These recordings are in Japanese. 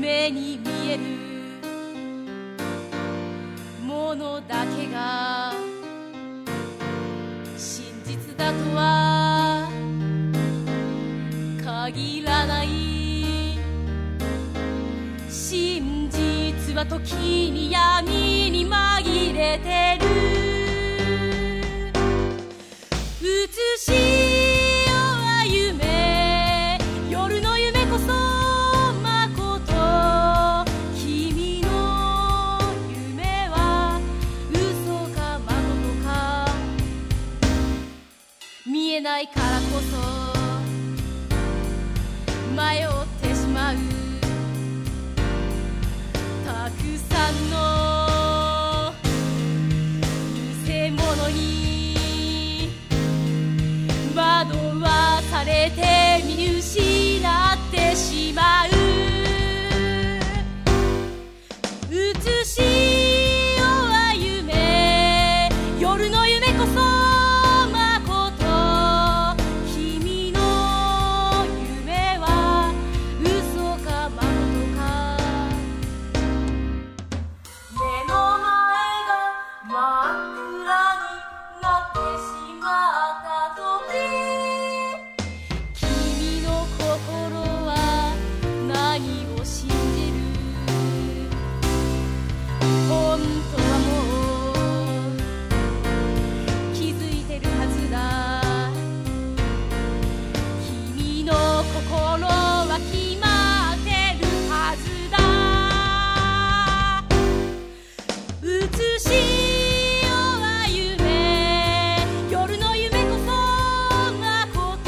夢に見えるものだけが真実だとは限らない。真実は時に闇に紛れてる。映しよは夢、夜の夢こそまこと。君の夢は嘘かまことか。見えないからこそ迷ってしまう。たくさんの偽物に惑わされて見失ってしまう。映しよは夢、夜の夢こそまこと。君の夢は嘘かまことか。目の前が真っ暗になってしまった時、君の心は何を信じる。本当はもう気づいてるはずだ。君の心は決まってるはずだ。映しよは夢、夜の夢こそまこと。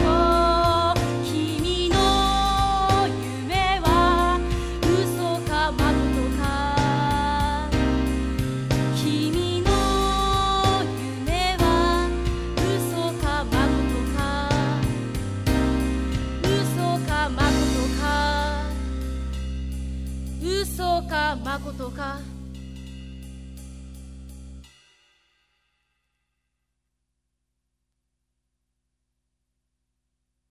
君の夢は嘘かまことか。君の夢は嘘かまことか。嘘かまことか。嘘かまことか。